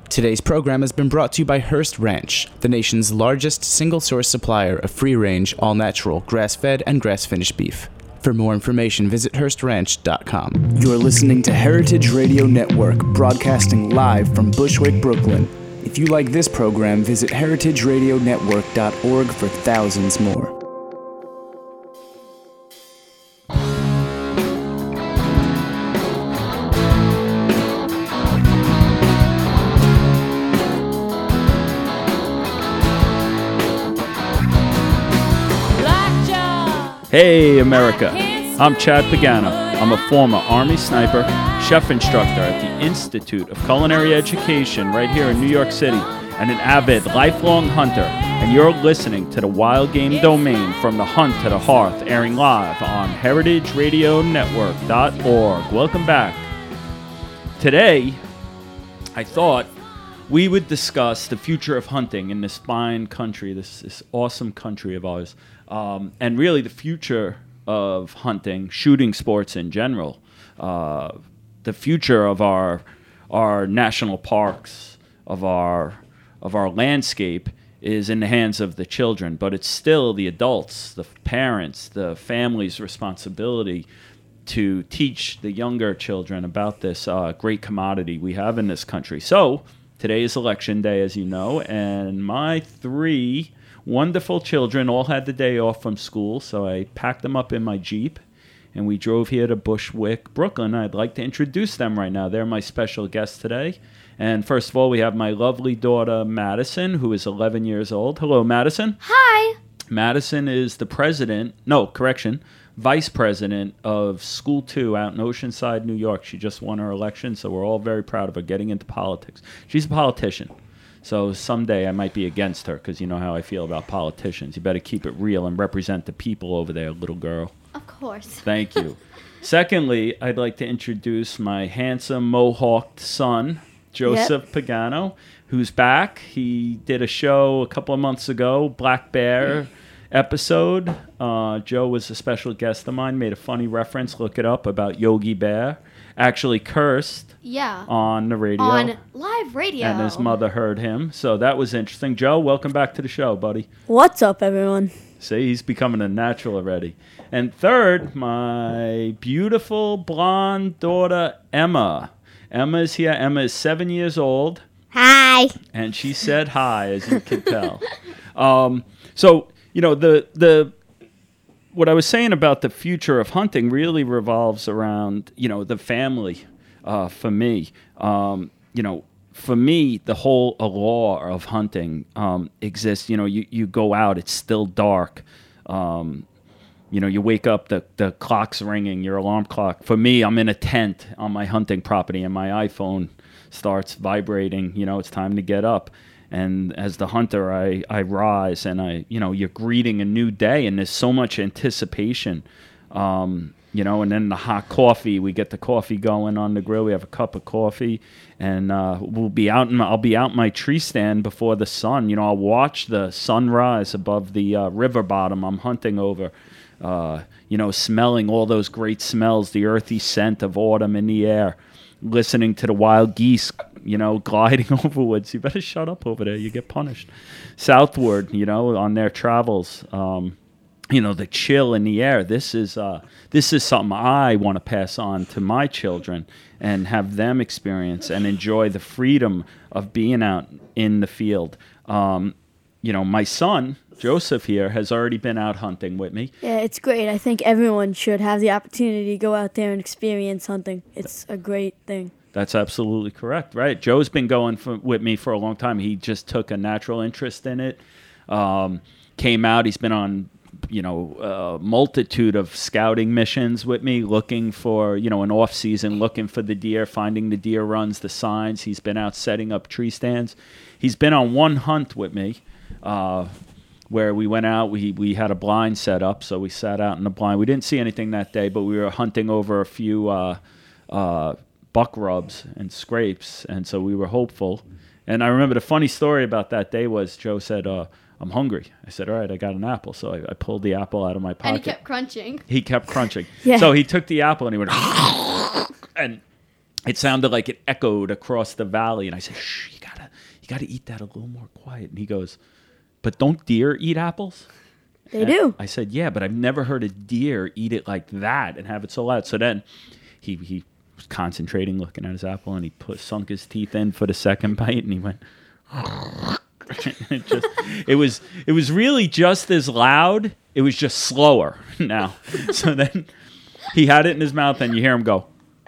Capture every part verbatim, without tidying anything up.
Today's program has been brought to you by Hearst Ranch, the nation's largest single-source supplier of free-range, all-natural, grass-fed, and grass-finished beef. For more information, visit Hearst Ranch dot com. You're listening to Heritage Radio Network, broadcasting live from Bushwick, Brooklyn. If you like this program, visit heritage radio network dot org for thousands more. Hey America, I'm Chad Pagano. I'm a former Army sniper, chef instructor at the Institute of Culinary Education right here in New York City, and an avid lifelong hunter, and you're listening to the Wild Game Domain from the Hunt to the Hearth, airing live on heritage radio network dot org. Welcome back. Today, I thought we would discuss the future of hunting in this fine country, this, this awesome country of ours. Um, and really the future of hunting, shooting sports in general, uh, the future of our our national parks, of our of our landscape is in the hands of the children, but it's still the adults, the parents, the family's responsibility to teach the younger children about this uh, great commodity we have in this country. So today is election day, as you know, and my three wonderful children all had the day off from school, so I packed them up in my Jeep, and we drove here to Bushwick, Brooklyn. I'd like to introduce them right now. They're my special guests today. And first of all, we have my lovely daughter, Madison, who is eleven years old. Hello, Madison. Hi. Madison is the president, no, correction, vice president of School two out in Oceanside, New York. She just won her election, so we're all very proud of her getting into politics. She's a politician. So someday I might be against her because you know how I feel about politicians. You better keep it real and represent the people over there, little girl. Of course. Thank you. Secondly, I'd like to introduce my handsome mohawked son, Joseph yep. Pagano, who's back. He did a show a couple of months ago, Black Bear episode. Uh, Joe was a special guest of mine, made a funny reference, look it up, about Yogi Bear. Actually cursed yeah. on the radio. On live radio. And his mother heard him. So that was interesting. Joe, welcome back to the show, buddy. What's up, everyone? See, he's becoming a natural already. And third, my beautiful blonde daughter, Emma. Emma is here. Emma is seven years old. Hi. And she said hi, as you can tell. Um, so, you know, the the... what I was saying about the future of hunting really revolves around, you know, the family. Uh, for me, um, you know, for me, the whole allure of hunting um, exists. You know, you, you go out, it's still dark. Um, you know, you wake up, the, the clock's ringing, your alarm clock. For me, I'm in a tent on my hunting property, and my iPhone starts vibrating. You know, it's time to get up. And as the hunter, I, I rise, and I, you know, you're greeting a new day, and there's so much anticipation, um, you know, and then the hot coffee, we get the coffee going on the grill, we have a cup of coffee, and uh, we'll be out, in my, I'll be out in my tree stand before the sun, you know, I'll watch the sunrise above the uh, river bottom I'm hunting over, uh, you know, smelling all those great smells, the earthy scent of autumn in the air, listening to the wild geese, you know, gliding overwards. You better shut up over there. You get punished. Southward, you know, on their travels, um, you know, the chill in the air. This is uh, this is something I want to pass on to my children and have them experience and enjoy the freedom of being out in the field. Um, you know, my son, Joseph here, has already been out hunting with me. Yeah, it's great. I think everyone should have the opportunity to go out there and experience hunting. It's a great thing. That's absolutely correct, right? Joe's been going for, with me for a long time. He just took a natural interest in it, um, came out. He's been on, you know, a multitude of scouting missions with me, looking for, you know, an off season, looking for the deer, finding the deer runs, the signs. He's been out setting up tree stands. He's been on one hunt with me, uh, where we went out, we, we had a blind set up, so we sat out in the blind. We didn't see anything that day, but we were hunting over a few uh, uh, buck rubs and scrapes, and so we were hopeful. And I remember the funny story about that day was Joe said, uh, I'm hungry. I said, all right, I got an apple. So I, I pulled the apple out of my pocket. And he kept crunching. He kept crunching. Yeah. So he took the apple and he went, and it sounded like it echoed across the valley. And I said, shh, you gotta, you gotta eat that a little more quiet. And he goes, but don't deer eat apples? They And do. I said, yeah, but I've never heard a deer eat it like that and have it so loud. So then he, he was concentrating, looking at his apple, and he put sunk his teeth in for the second bite, and he went, it just, it was, it was really just as loud. It was just slower now. So then he had it in his mouth, and you hear him go.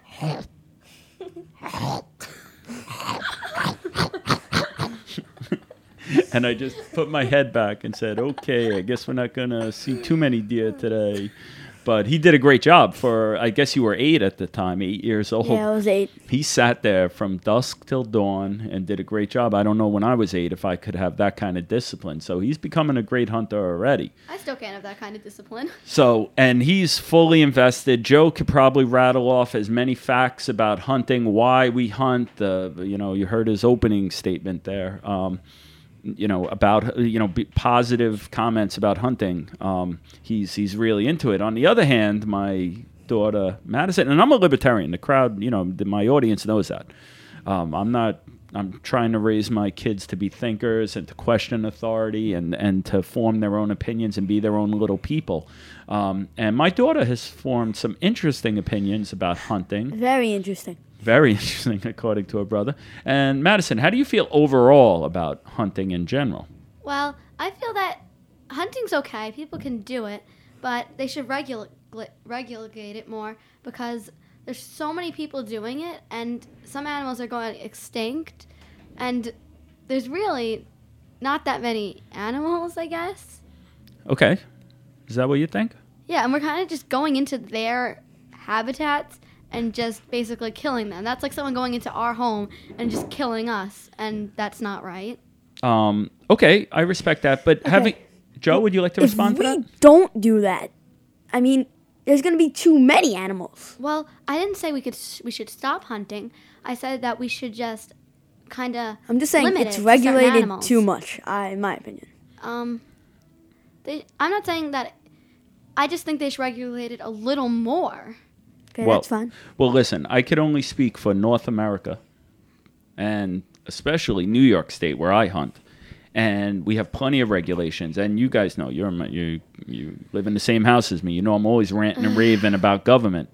And I just put my head back and said, okay, I guess we're not going to see too many deer today. But he did a great job for, I guess you were eight at the time, eight years old. Yeah, I was eight. He sat there from dusk till dawn and did a great job. I don't know when I was eight if I could have that kind of discipline. So he's becoming a great hunter already. I still can't have that kind of discipline. So, and he's fully invested. Joe could probably rattle off as many facts about hunting, why we hunt. The, you know, you heard his opening statement there. Um, you know, about, you know, be positive comments about hunting. Um, he's he's really into it. On the other hand, my daughter, Madison, and I'm a libertarian. The crowd, you know, the, my audience knows that. Um, I'm not, I'm trying to raise my kids to be thinkers and to question authority and, and to form their own opinions and be their own little people. Um, and my daughter has formed some interesting opinions about hunting. Very interesting. Very interesting, according to her brother. And Madison, how do you feel overall about hunting in general? Well, I feel that hunting's okay. People can do it, but they should regula- regulate it more because there's so many people doing it, and some animals are going extinct, and there's really not that many animals, I guess. Okay. Is that what you think? Yeah, and we're kind of just going into their habitats and just basically killing them. That's like someone going into our home and just killing us, and that's not right. Um, okay, I respect that. But Okay. having Joe, would you like to If respond to we that? don't do that, I mean, there's going to be too many animals. Well, I didn't say we could we should stop hunting. I said that we should just kind of I'm just saying limit it's it to certain regulated animals. too much, I, in my opinion. Um, they, I'm not saying that. I just think they should regulate it a little more. Okay, Well- that's fine. Well, listen, I could only speak for North America and especially New York State where I hunt. And we have plenty of regulations. And you guys know, you're my- you you live in the same house as me. You know I'm always ranting and raving about government.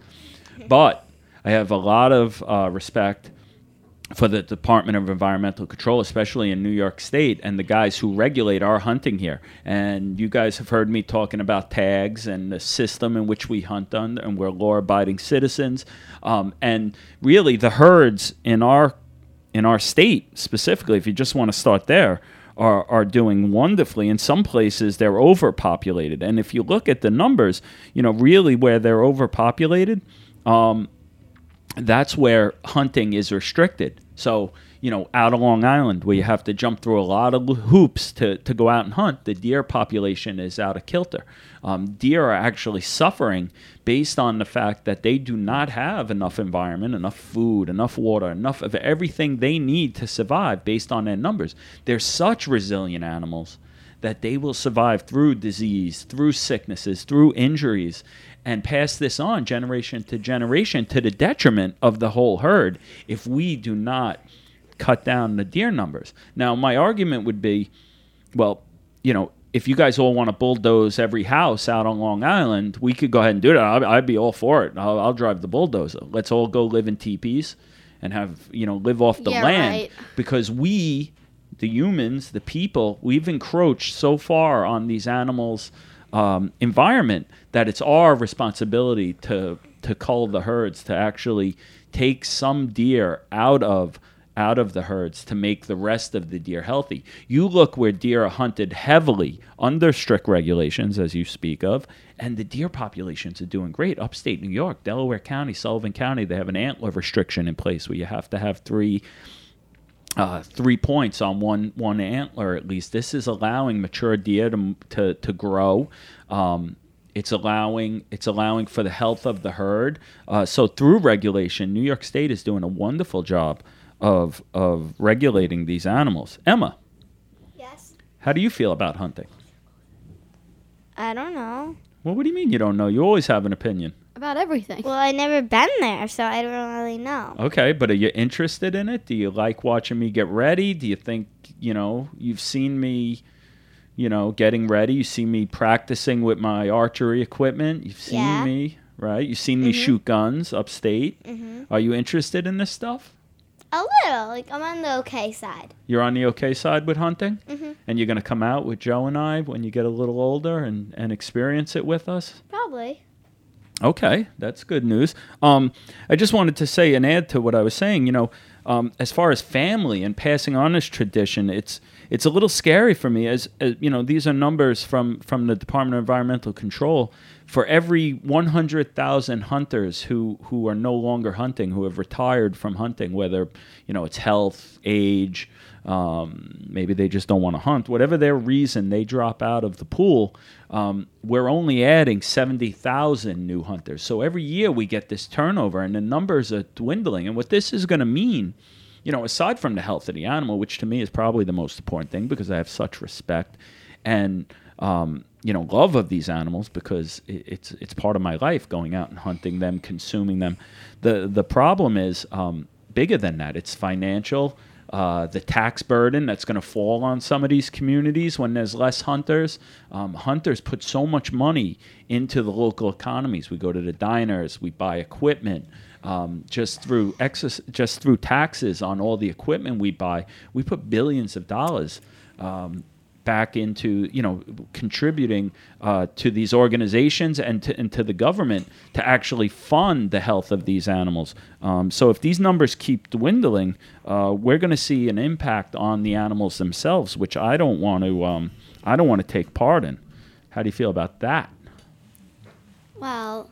But I have a lot of uh, respect for the Department of Environmental Control, especially in New York State, and the guys who regulate our hunting here. And you guys have heard me talking about tags and the system in which we hunt under, and we're law-abiding citizens. Um, and really, the herds in our in our state, specifically, if you just want to start there, are are doing wonderfully. In some places, they're overpopulated. And if you look at the numbers, you know, really where they're overpopulated, um, that's where hunting is restricted. So, you know, out of Long Island, where you have to jump through a lot of hoops to, to go out and hunt, the deer population is out of kilter. Um, deer are actually suffering based on the fact that they do not have enough environment, enough food, enough water, enough of everything they need to survive based on their numbers. They're such resilient animals that they will survive through disease, through sicknesses, through injuries, and pass this on generation to generation to the detriment of the whole herd if we do not cut down the deer numbers. Now, my argument would be, well, you know, if you guys all want to bulldoze every house out on Long Island, we could go ahead and do that. I'd, I'd be all for it. I'll, I'll drive the bulldozer. Let's all go live in teepees and have, you know, live off the Yeah, land. right. Because we, the humans, the people, we've encroached so far on these animals' um, environment that it's our responsibility to to cull the herds, to actually take some deer out of out of the herds to make the rest of the deer healthy. You look where deer are hunted heavily under strict regulations, as you speak of, and the deer populations are doing great. Upstate New York, Delaware County, Sullivan County, they have an antler restriction in place where you have to have three uh, three points on one one antler at least. This is allowing mature deer to to, to grow. Um, It's allowing it's allowing for the health of the herd. Uh, so through regulation, New York State is doing a wonderful job of of regulating these animals. Emma, Yes. how do you feel about hunting? I don't know. Well, what do you mean you don't know? You always have an opinion. about everything. Well, I never been there, so I don't really know. Okay, but are you interested in it? Do you like watching me get ready? Do you think, you know, you've seen me, you know, getting ready? You see me practicing with my archery equipment? You've seen Yeah. me, right? You've seen me Mhm. shoot guns upstate. Mhm. Are you interested in this stuff? A little, like I'm on the okay side. You're on the okay side with hunting? Mhm. And you're going to come out with Joe and I when you get a little older and, and experience it with us? Probably. Okay, that's good news. Um, I just wanted to say and add to what I was saying, you know, um, as far as family and passing on this tradition, it's it's a little scary for me as, as you know, these are numbers from, from the Department of Environmental Control. For every one hundred thousand hunters who, who are no longer hunting, who have retired from hunting, whether, you know, it's health, age, um, maybe they just don't want to hunt, whatever their reason, they drop out of the pool, um, we're only adding seventy thousand new hunters. So every year we get this turnover and the numbers are dwindling. And what this is going to mean, you know, aside from the health of the animal, which to me is probably the most important thing because I have such respect and, um, you know, love of these animals because it, it's it's part of my life, going out and hunting them, consuming them. The, the problem is um, bigger than that. It's financial. Uh, the tax burden that's going to fall on some of these communities when there's less hunters. Um, hunters put so much money into the local economies. We go to the diners, we buy equipment. Um, just through excess, just through taxes on all the equipment we buy, we put billions of dollars um, back into, you know, contributing uh, to these organizations and to, and to the government to actually fund the health of these animals. Um, so if these numbers keep dwindling, uh, we're going to see an impact on the animals themselves, which I don't want to. Um, I don't want to take part in. How do you feel about that? Well,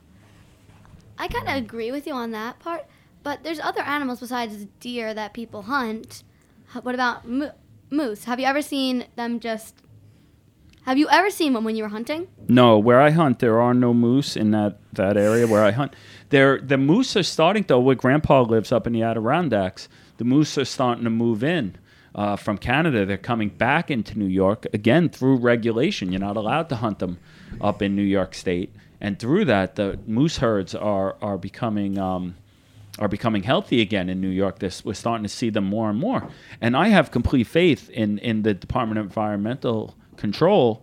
I kind of agree with you on that part, but there's other animals besides deer that people hunt. H- What about mo- moose? Have you ever seen them just... Have you ever seen one when you were hunting? No, where I hunt, there are no moose in that, that area where I hunt. There, the moose are starting, though, where Grandpa lives up in the Adirondacks, the moose are starting to move in uh, from Canada. They're coming back into New York, again, through regulation. You're not allowed to hunt them up in New York State. And through that, the moose herds are, are becoming... Um, are becoming healthy again in New York. This, we're starting to see them more and more. And I have complete faith in, in the Department of Environmental Control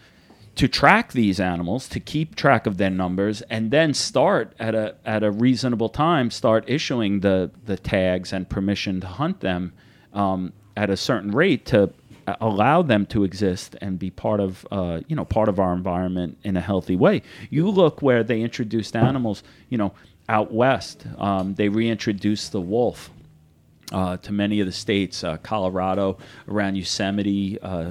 to track these animals, to keep track of their numbers, and then start at a at a reasonable time, start issuing the, the tags and permission to hunt them um, at a certain rate to allow them to exist and be part of uh, you know part of our environment in a healthy way. You look where they introduced animals, you know, out west, um, they reintroduced the wolf uh, to many of the states, uh, Colorado, around Yosemite, uh,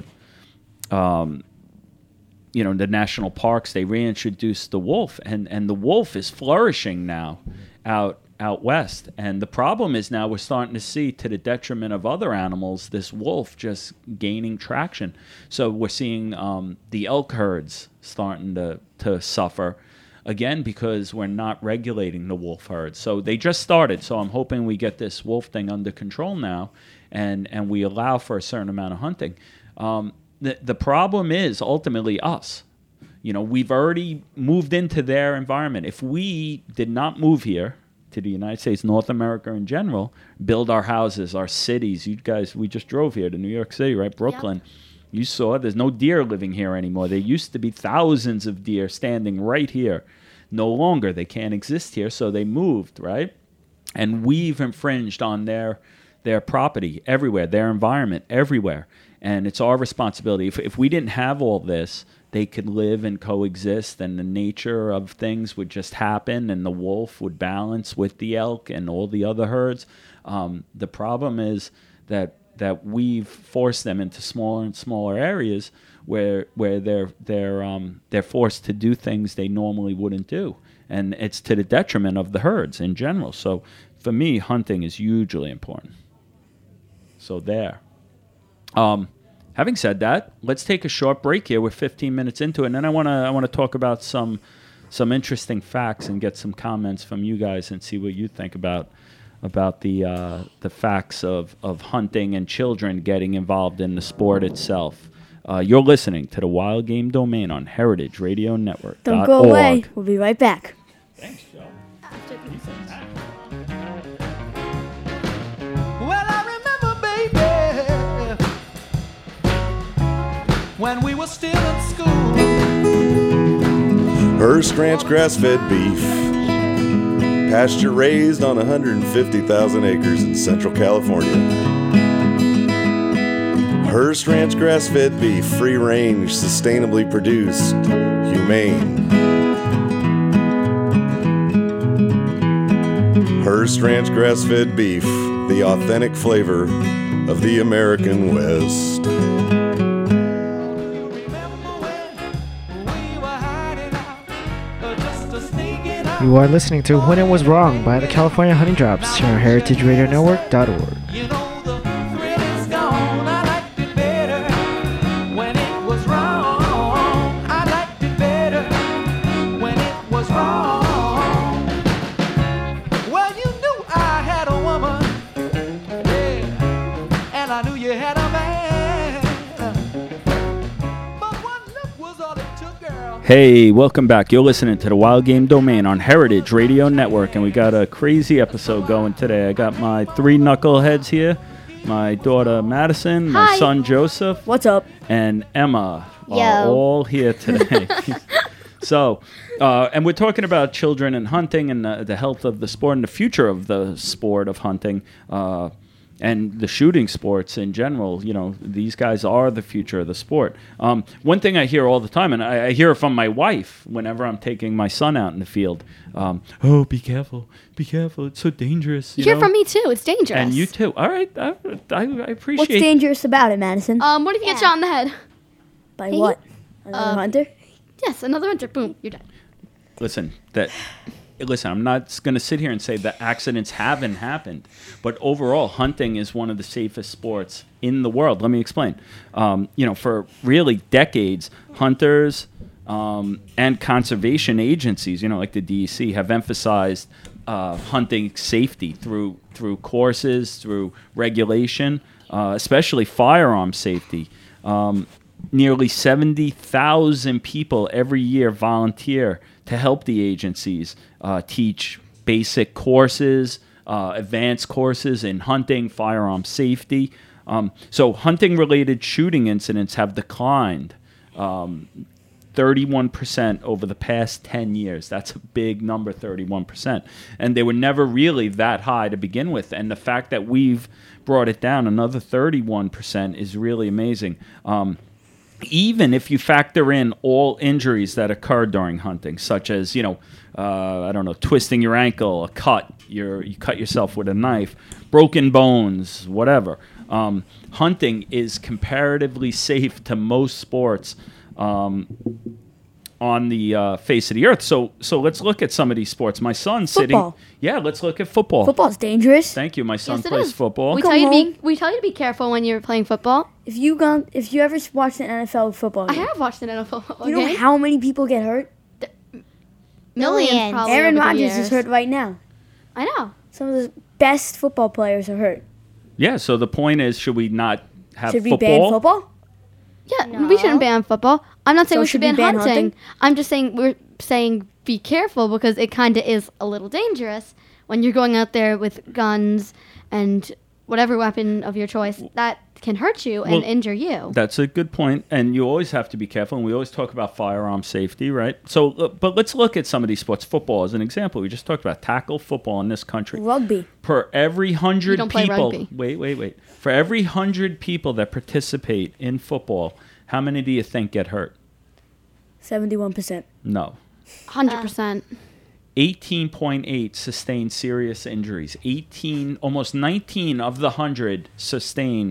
um, you know, the national parks. They reintroduced the wolf, and, and the wolf is flourishing now out out west. And the problem is now we're starting to see, to the detriment of other animals, this wolf just gaining traction. So we're seeing um, the elk herds starting to, to suffer. Again, because we're not regulating the wolf herd. So they just started. So I'm hoping we get this wolf thing under control now and, and we allow for a certain amount of hunting. Um, the, the problem is ultimately us. You know, we've already moved into their environment. If we did not move here to the United States, North America in general, build our houses, our cities. You guys, we just drove here to New York City, right? Brooklyn. Yep. You saw there's no deer living here anymore. There used to be thousands of deer standing right here. No longer. They can't exist here, so they moved, right? And we've infringed on their their property everywhere, their environment everywhere. And it's our responsibility. If, if we didn't have all this, they could live and coexist, and the nature of things would just happen, and the wolf would balance with the elk and all the other herds. Um, the problem is that that we've forced them into smaller and smaller areas where where they're they're um, they're forced to do things they normally wouldn't do, and it's to the detriment of the herds in general. So, for me, hunting is hugely important. So there. Um, having said that, let's take a short break here. We're fifteen minutes into it, and then I want to I want to talk about some some interesting facts and get some comments from you guys and see what you think about. about the uh, the facts of, of hunting and children getting involved in the sport itself. Uh, you're listening to the Wild Game Domain on Heritage Radio Network. Don't go away. We'll be right back. Thanks, Joe. After He said that. Well, I remember, baby, when we were still in school. Hearst Ranch grass-fed beef, pasture raised on one hundred fifty thousand acres in Central California. Hearst Ranch grass-fed beef, free range, sustainably produced, humane. Hearst Ranch grass-fed beef, the authentic flavor of the American West. You are listening to When It Was Wrong by the California Honey Drops here on heritage radio network dot org. You know the thrill is gone. I liked it better when it was wrong. I liked it better when it was wrong. Well, you knew I had a woman, yeah, and I knew you had a man. But one look was all it took, girl. Hey, welcome back. You're listening to the Wild Game Domain on Heritage Radio Network, and we got a crazy episode going today. I got my three knuckleheads here, my daughter Madison, my Hi. son Joseph, What's up? and Emma are Yo. all here today. So, uh, and we're talking about children and hunting and uh, the health of the sport and the future of the sport of hunting. Uh, and the shooting sports in general. You know, these guys are the future of the sport. Um, one thing I hear all the time, and I, I hear it from my wife whenever I'm taking my son out in the field, um, oh, be careful, be careful, it's so dangerous. You You hear know? from me too. It's dangerous. And you too. All right, I, I, I appreciate What's dangerous about it, Madison? Um, what if you get Yeah. shot in the head? By hey, what? Another um, hunter? Yes, another hunter. Boom, you're dead. Listen, that listen, I'm not going to sit here and say that accidents haven't happened, but overall, hunting is one of the safest sports in the world. Let me explain. Um, you know, for really decades, hunters um, and conservation agencies, you know, like the D E C, have emphasized uh, hunting safety through through courses, through regulation, uh, especially firearm safety. Um, nearly seventy thousand people every year volunteer to help the agencies uh, teach basic courses, uh, advanced courses in hunting, firearm safety. Um, so hunting-related shooting incidents have declined um, thirty-one percent over the past ten years. That's a big number, thirty-one percent. And they were never really that high to begin with. And the fact that we've brought it down another thirty-one percent is really amazing. Um, even if you factor in all injuries that occur during hunting, such as, you know, uh, I don't know, twisting your ankle, a cut, you're, you cut yourself with a knife, broken bones, whatever. Um, hunting is comparatively safe to most sports um, on the uh, face of the earth. So, so let's look at some of these sports. My son's Football. sitting. Yeah, let's look at football. Football's dangerous. Thank you. My son Yes, it plays is. football. We Come tell you to home. be we tell you to be careful when you're playing football. If you gone, if you ever watched an N F L football I game, have watched an N F L football you know game. how many people get hurt? Millions, Millions. probably. Aaron over the Rodgers is years. hurt right now. I know. Some of the best football players are hurt. Yeah. So the point is, should we not have Should we football? ban football? Yeah, No. we shouldn't ban football. I'm not saying So we should should we ban, ban hunting. hunting? I'm just saying we're saying be careful because it kind of is a little dangerous when you're going out there with guns and whatever weapon of your choice that can hurt you and Well, injure you. That's a good point, and you always have to be careful. And we always talk about firearm safety, right? So, uh, but let's look at some of these sports. Football as an example. We just talked about tackle football in this country. Rugby. Per every hundred You don't play people, rugby. wait, wait, wait. For every hundred people that participate in football, how many do you think get hurt? seventy-one percent. No. one hundred percent. eighteen point eight sustain serious injuries. eighteen, almost nineteen of the one hundred sustain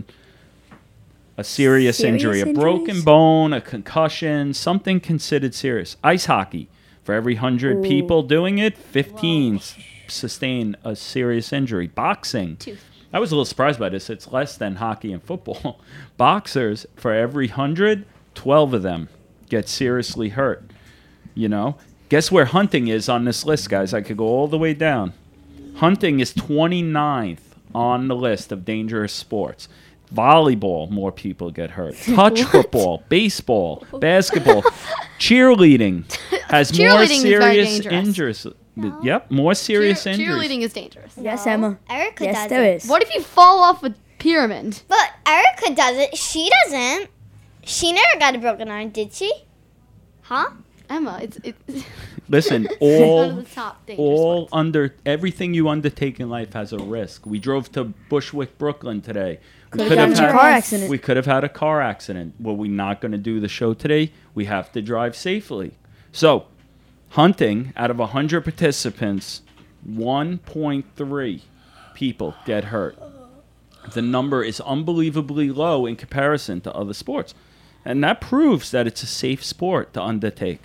a serious, Serious injury. A broken injuries? bone, a concussion, something considered serious. Ice hockey. For every one hundred Ooh. people doing it, fifteen s- sustain a serious injury. Boxing. Two. I was a little surprised by this. It's less than hockey and football. Boxers, for every one hundred, twelve of them get seriously hurt. You know? Guess where hunting is on this list, guys? I could go all the way down. Hunting is twenty-ninth on the list of dangerous sports. Volleyball, more people get hurt. Touch football, baseball, basketball, cheerleading has more Cheerleading is very serious dangerous. injuries. But, Yep, more serious Cheer- injuries. cheerleading is dangerous. Yes, No, Emma. Erica Yes, does there it. is. What if you fall off a pyramid? But Erica does it. She doesn't. She never got a broken arm, did she? Huh? Emma, it's it's Listen, one of all the top dangerous all ones. under everything you undertake in life has a risk. We drove to Bushwick, Brooklyn today. We Could've could have gotten in a had car accident. we could have had a car accident. Were we not going to do the show today? We have to drive safely. So, hunting, out of one hundred participants, one point three people get hurt. The number is unbelievably low in comparison to other sports. And that proves that it's a safe sport to undertake.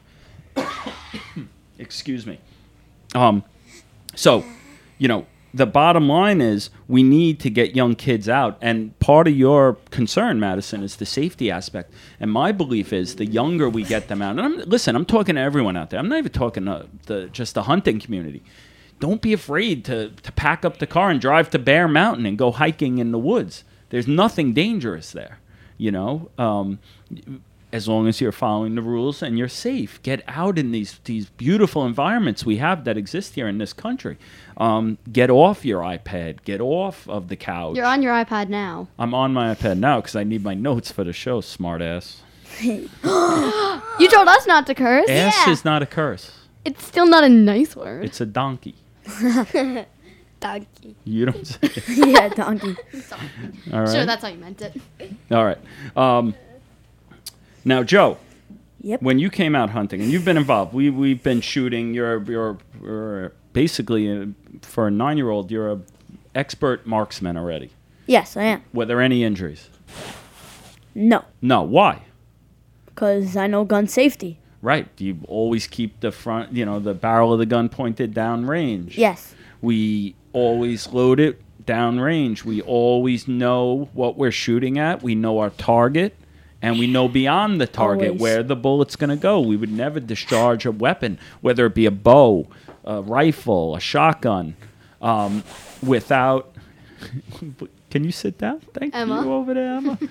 Excuse me. Um, so, you know, the bottom line is we need to get young kids out. And part of your concern, Madison, is the safety aspect. And my belief is the younger we get them out. And I'm, listen, I'm talking to everyone out there. I'm not even talking to the, just the hunting community. Don't be afraid to, to pack up the car and drive to Bear Mountain and go hiking in the woods. There's nothing dangerous there, you know. Um, as long as you're following the rules and you're safe, get out in these these beautiful environments we have that exist here in this country. Um, get off your iPad. Get off of the couch. You're on your iPad now. I'm on my iPad now because I need my notes for the show. Smartass. You told us not to curse. Ass is not a curse. It's still not a nice word. It's a donkey. Donkey. You don't say it. Yeah, donkey. Sorry. All right. Sure, that's how you meant it. All right. Um, now, Joe, Yep. when you came out hunting, and you've been involved, we, we've been shooting. You're, you're, you're basically, a, for a nine-year-old, you're an expert marksman already. Yes, I am. Were there any injuries? No, No. Why? because I know gun safety. Right. You always keep the front, you know, the barrel of the gun pointed down range. Yes. We always load it down range. We always know what we're shooting at. We know our target. And we know beyond the target Always. where the bullet's going to go. We would never discharge a weapon, whether it be a bow, a rifle, a shotgun, um, without... Can you sit down? Thank Emma. you over there, Emma.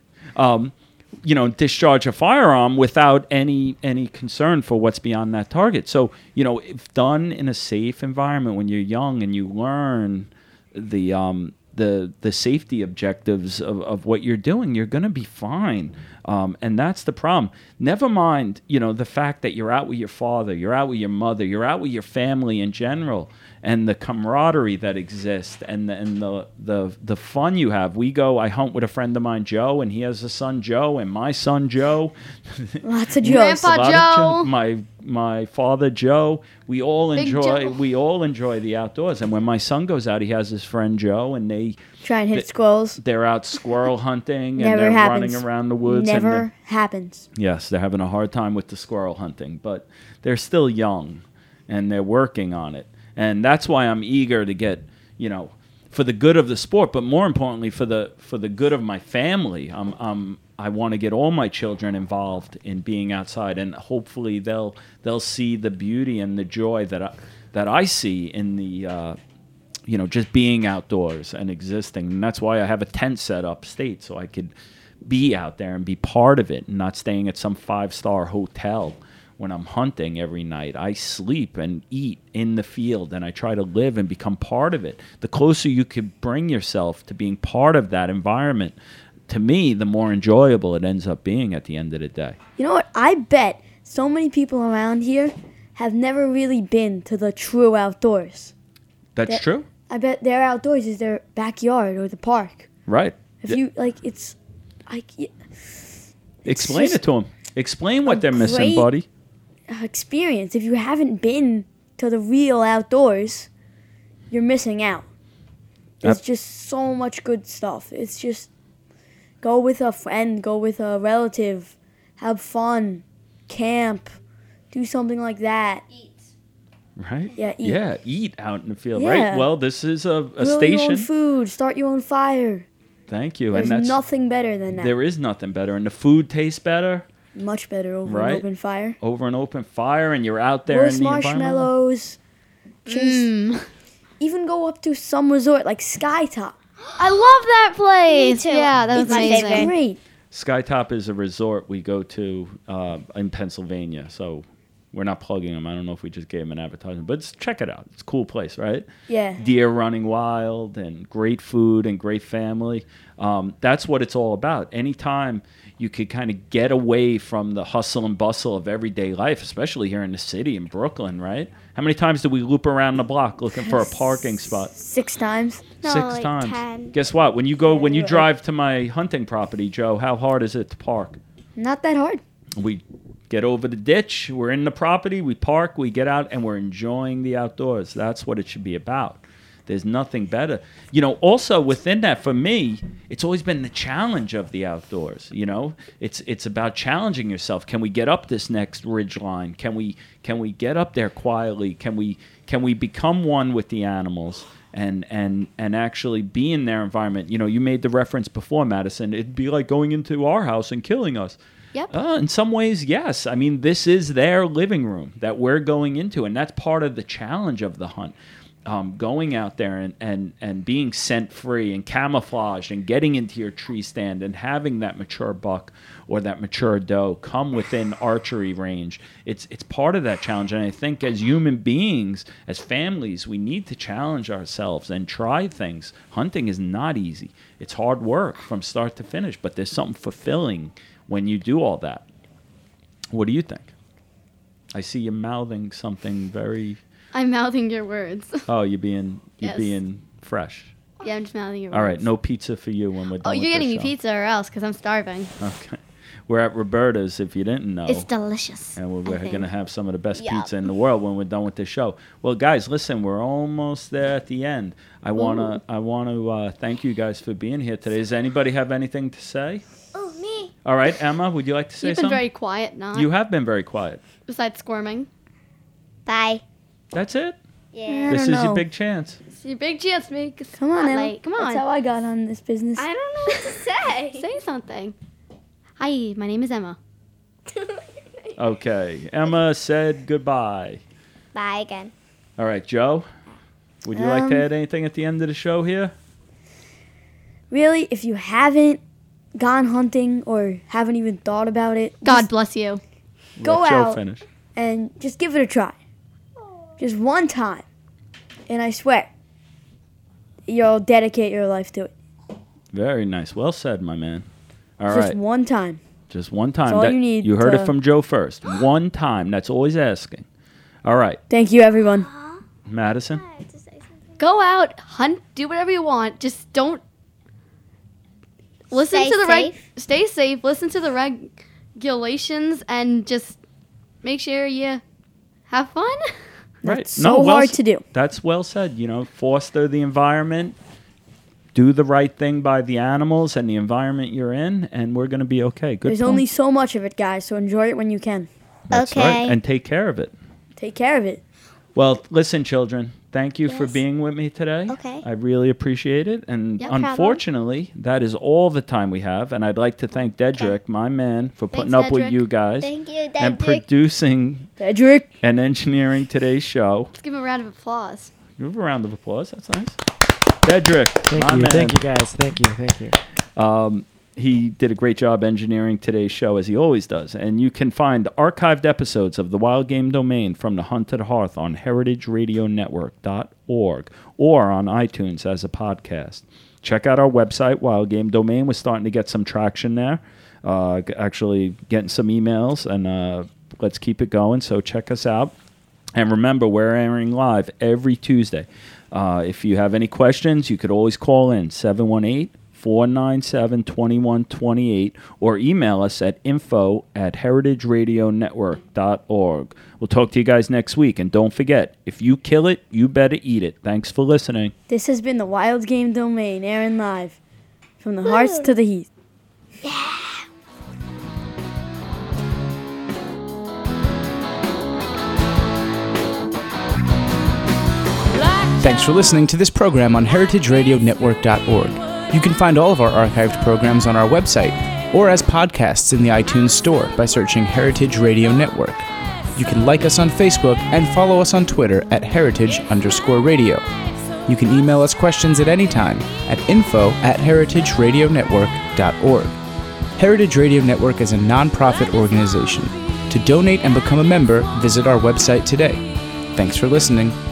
um, you know, discharge a firearm without any any concern for what's beyond that target. So, you know, if done in a safe environment when you're young and you learn the... Um, the the safety objectives of, of what you're doing, you're going to be fine. Um, and that's the problem. Never mind, you know, the fact that you're out with your father, you're out with your mother, you're out with your family in general, and the camaraderie that exists and the, and the, the, the fun you have. We go, I hunt with a friend of mine, Joe, and he has a son, Joe, and my son, Joe. Lots of jokes. Grandpa A lot of Joe. my my father Joe. We all Big enjoy Joe. we all enjoy the outdoors. And when my son goes out, he has his friend Joe, and they Try and hit Th- squirrels. they're out squirrel hunting and Never they're happens. running around the woods. and Never they're- happens. yes, they're having a hard time with the squirrel hunting, but they're still young and they're working on it. And that's why I'm eager to get, you know, for the good of the sport, but more importantly for the for the good of my family. I'm I'm I want to get all my children involved in being outside, and hopefully they'll they'll see the beauty and the joy that I that I see in the uh, you know, just being outdoors and existing. And that's why I have a tent set up state so I could be out there and be part of it and not staying at some five-star hotel when I'm hunting every night. I sleep and eat in the field, and I try to live and become part of it. The closer you could bring yourself to being part of that environment, to me, the more enjoyable it ends up being at the end of the day. You know what? I bet so many people around here have never really been to the true outdoors. That's That- true? I bet their outdoors is their backyard or the park. Right. If Yeah. you like, it's like y- Explain just it to them. Explain what a they're missing, great- buddy. uh, experience. If you haven't been to the real outdoors, you're missing out. There's Yep. just so much good stuff. It's just go with a friend, go with a relative, have fun, camp, do something like that. Right? Yeah, eat. Yeah, eat out in the field, Yeah. right? Well, this is a, a Grill your station. own food, start your own fire. Thank you. There's and that's nothing better than that. there is nothing better, and the food tastes better Much better over Right? an open fire. over an open fire, and you're out there Roast in the environment. marshmallows. Chase, Mm. even go up to some resort like Skytop. I love that place. Me too. Yeah, that was It's my amazing. favorite. Great. Skytop is a resort we go to uh, in Pennsylvania. So We're not plugging them. I don't know if we just gave them an advertisement, but it's, check it out. It's a cool place, right? Yeah. Deer running wild and great food and great family. Um, that's what it's all about. Anytime you could kind of get away from the hustle and bustle of everyday life, especially here in the city in Brooklyn, right? How many times do we loop around the block looking for a parking spot? Six times. No, Six like times. ten. Guess what? When you go, when you Yeah. drive to my hunting property, Joe, how hard is it to park? Not that hard. We get over the ditch, we're in the property, we park, we get out, and we're enjoying the outdoors. That's what it should be about. There's nothing better. You know, also within that, for me, it's always been the challenge of the outdoors. You know, it's it's about challenging yourself. Can we get up this next ridge line? Can we can we get up there quietly? Can we can we become one with the animals and and and actually be in their environment? You know, you made the reference before, Madison. It'd be like going into our house and killing us. Yep. Uh, in some ways, yes. I mean, this is their living room that we're going into, and that's part of the challenge of the hunt. Um, going out there and, and, and being scent free and camouflaged and getting into your tree stand and having that mature buck or that mature doe come within archery range. It's it's part of that challenge. And I think as human beings, as families, we need to challenge ourselves and try things. Hunting is not easy. It's hard work from start to finish, but there's something fulfilling when you do all that. What do you think? I see you mouthing something very... I'm mouthing your words. Oh, you're being you're Yes. being fresh. Yeah, I'm just mouthing your All words. right, no pizza for you when we're done Oh, with you're getting this me show. pizza or else, because I'm starving. Okay. We're at Roberta's, if you didn't know. It's delicious. and we're, I we're think. going to have some of the best Yum. pizza in the world when we're done with this show. Well, guys, listen, we're almost there at the end. I want to I want to uh, thank you guys for being here today. Does anybody have anything to say? Oh, me. All right, Emma, would you like to say You've been something? very quiet, not You have been very quiet. besides squirming. Bye. That's it? Yeah. I This is don't your know. big chance. It's your big chance, make Come on, Emma. spotlight. Come on. That's how I got on this business. I don't know what to say. Say something. Hi, my name is Emma. Okay. Emma said goodbye. Bye again. All right, Joe, would you like to Um, add anything at the end of the show here? Really, if you haven't gone hunting or haven't even thought about it, God just bless you. Go Let Joe out. finish. and just give it a try. Just one time. And I swear, you'll dedicate your life to it. Very nice. Well said, my man. All right. Just one time. Just one time. That's all That- you need you heard to- it from Joe first. One time. That's always asking. All right. Thank you, everyone. Madison? I have to say something. Go out, hunt, do whatever you want. Just don't listen Stay to the reg- safe. stay safe. Listen to the regulations and just make sure you have fun. Right. That's so well hard s- to do. That's well said. You know, foster the environment, do the right thing by the animals and the environment you're in, and we're going to be okay. Good There's point. only so much of it, guys, so enjoy it when you can. That's Okay. right. And take care of it. Take care of it. Well, listen, children, thank you for Yes. being with me today. Okay. I really appreciate it. And Yeah, no problem. unfortunately, that is all the time we have. And I'd like to thank Dedrick, my man, for putting Thanks, up with Dedrick. you guys Thank you, and Dedrick. producing Cedric. and engineering today's show. Let's give him a round of applause. Give a round of applause. That's nice. Dedrick, Thank my you, man. thank you guys, thank you, thank you. Um, he did a great job engineering today's show, as he always does. And you can find archived episodes of the Wild Game Domain from the Hunt to the Hearth on heritage radio network dot org or on iTunes as a podcast. Check out our website, Wild Game Domain. We're starting to get some traction there. Uh, g- actually getting some emails, and uh, let's keep it going. So check us out. And remember, we're airing live every Tuesday. Uh, if you have any questions, you could always call in seven one eight, four nine seven, two one two eight or email us at info at heritage radio network dot org. We'll talk to you guys next week. And don't forget, if you kill it, you better eat it. Thanks for listening. This has been the Wild Game Domain, airing live from the hearts to the heath. Thanks for listening to this program on heritage radio network dot org. You can find all of our archived programs on our website or as podcasts in the iTunes Store by searching Heritage Radio Network. You can like us on Facebook and follow us on Twitter at heritage underscore radio. You can email us questions at any time at info at heritage radio network dot org. Heritage Radio Network is a non-profit organization. To donate and become a member, visit our website today. Thanks for listening.